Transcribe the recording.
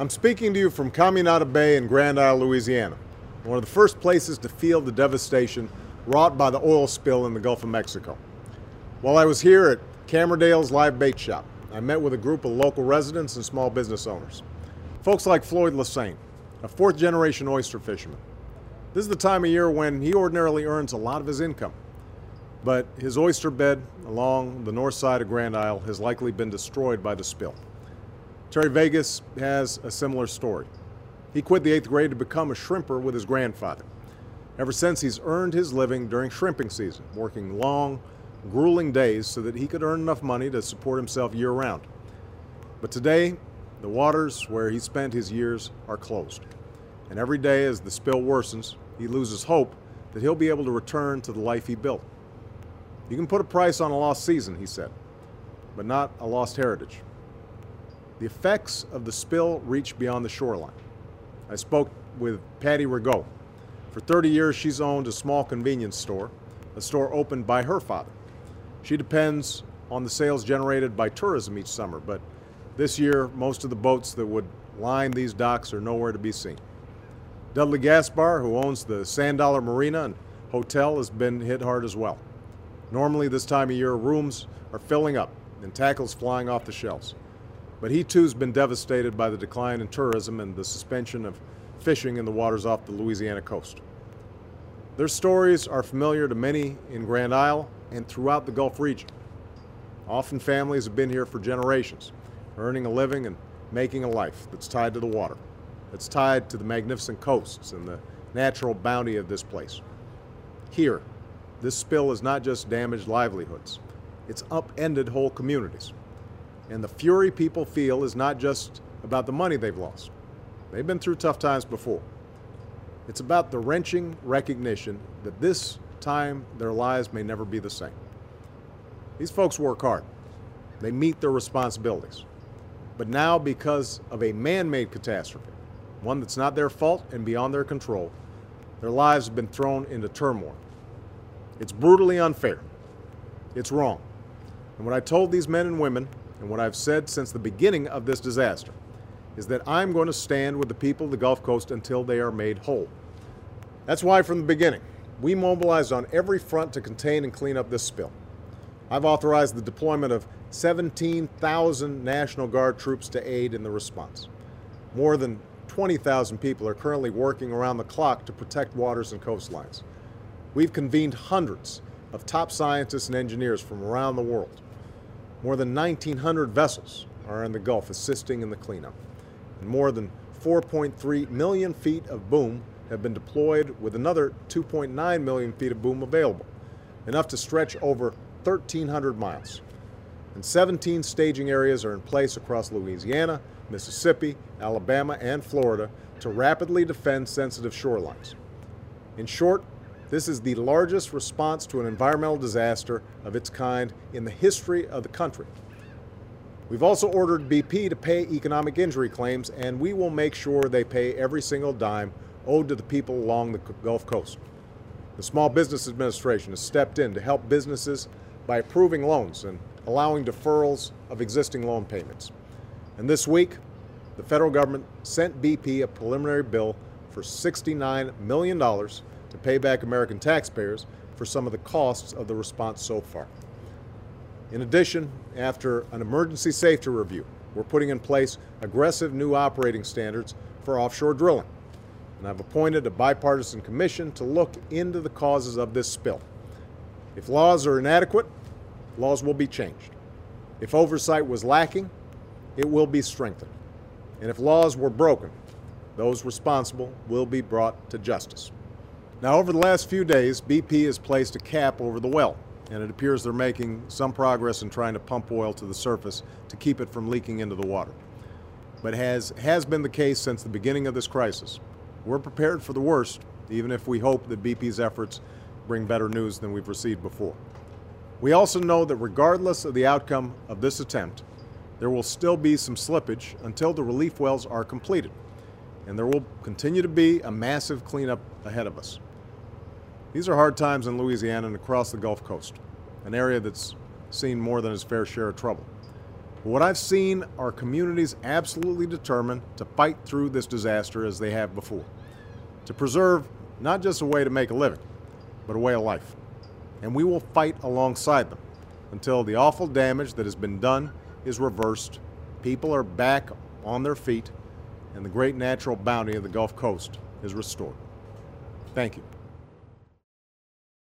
I'm speaking to you from Caminada Bay in Grand Isle, Louisiana, one of the first places to feel the devastation wrought by the oil spill in the Gulf of Mexico. While I was here at Cammerdale's Live Bait Shop, I met with a group of local residents and small business owners. Folks like Floyd Lassane, a fourth-generation oyster fisherman. This is the time of year when he ordinarily earns a lot of his income. But his oyster bed along the north side of Grand Isle has likely been destroyed by the spill. Terry Vegas has a similar story. He quit the 8th grade to become a shrimper with his grandfather. Ever since, he's earned his living during shrimping season, working long, grueling days so that he could earn enough money to support himself year-round. But today, the waters where he spent his years are closed. And every day as the spill worsens, he loses hope that he'll be able to return to the life he built. You can put a price on a lost season, he said, but not a lost heritage. The effects of the spill reach beyond the shoreline. I spoke with Patty Rigaud. For 30 years, she's owned a small convenience store, a store opened by her father. She depends on the sales generated by tourism each summer, but this year, most of the boats that would line these docks are nowhere to be seen. Dudley Gaspar, who owns the Sand Dollar Marina and Hotel, has been hit hard as well. Normally, this time of year, rooms are filling up and tackles flying off the shelves. But he too has been devastated by the decline in tourism and the suspension of fishing in the waters off the Louisiana coast. Their stories are familiar to many in Grand Isle and throughout the Gulf region. Often families have been here for generations, earning a living and making a life that's tied to the water, that's tied to the magnificent coasts and the natural bounty of this place. Here, this spill has not just damaged livelihoods, it's upended whole communities. And the fury people feel is not just about the money they've lost. They've been through tough times before. It's about the wrenching recognition that this time their lives may never be the same. These folks work hard. They meet their responsibilities. But now, because of a man-made catastrophe, one that's not their fault and beyond their control, their lives have been thrown into turmoil. It's brutally unfair. It's wrong. And what I told these men and women, and what I've said since the beginning of this disaster, is that I'm going to stand with the people of the Gulf Coast until they are made whole. That's why from the beginning, we mobilized on every front to contain and clean up this spill. I've authorized the deployment of 17,000 National Guard troops to aid in the response. More than 20,000 people are currently working around the clock to protect waters and coastlines. We've convened hundreds of top scientists and engineers from around the world. More than 1,900 vessels are in the Gulf assisting in the cleanup. And more than 4.3 million feet of boom have been deployed, with another 2.9 million feet of boom available, enough to stretch over 1,300 miles. And 17 staging areas are in place across Louisiana, Mississippi, Alabama, and Florida to rapidly defend sensitive shorelines. In short, this is the largest response to an environmental disaster of its kind in the history of the country. We've also ordered BP to pay economic injury claims, and we will make sure they pay every single dime owed to the people along the Gulf Coast. The Small Business Administration has stepped in to help businesses by approving loans and allowing deferrals of existing loan payments. And this week, the federal government sent BP a preliminary bill for $69 million to pay back American taxpayers for some of the costs of the response so far. In addition, after an emergency safety review, we're putting in place aggressive new operating standards for offshore drilling. And I've appointed a bipartisan commission to look into the causes of this spill. If laws are inadequate, laws will be changed. If oversight was lacking, it will be strengthened. And if laws were broken, those responsible will be brought to justice. Now, over the last few days, BP has placed a cap over the well, and it appears they're making some progress in trying to pump oil to the surface to keep it from leaking into the water. But as has been the case since the beginning of this crisis, we're prepared for the worst, even if we hope that BP's efforts bring better news than we've received before. We also know that regardless of the outcome of this attempt, there will still be some slippage until the relief wells are completed, and there will continue to be a massive cleanup ahead of us. These are hard times in Louisiana and across the Gulf Coast, an area that's seen more than its fair share of trouble. What I've seen are communities absolutely determined to fight through this disaster as they have before, to preserve not just a way to make a living, but a way of life. And we will fight alongside them until the awful damage that has been done is reversed, people are back on their feet, and the great natural bounty of the Gulf Coast is restored. Thank you.